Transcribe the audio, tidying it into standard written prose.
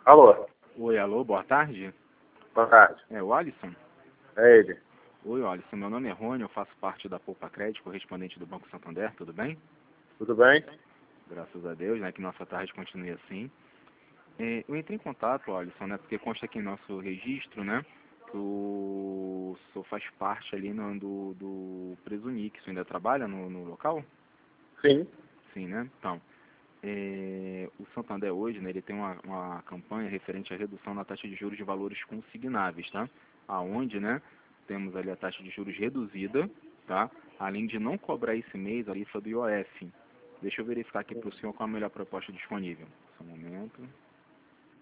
Alô, Oi, alô, boa tarde. boa tarde. É o Alisson? É ele. Oi, Alisson, meu nome é Rony, eu faço parte da Poupa Crédito, correspondente do Banco Santander, tudo bem? Tudo bem? Graças a Deus, né, que nossa tarde continue assim. Eu entrei em contato, Alisson, né, porque consta aqui em nosso registro, né, que o senhor faz parte ali do Presunic, o senhor ainda trabalha no local? Sim. Sim, né? Então, o Santander hoje, né, ele tem uma campanha referente à redução na taxa de juros de valores consignáveis, tá? Aonde, né, temos ali a taxa de juros reduzida, tá? Além de não cobrar esse mês a tarifa do IOF. Deixa eu verificar aqui para o senhor qual a melhor proposta disponível. Só um momento.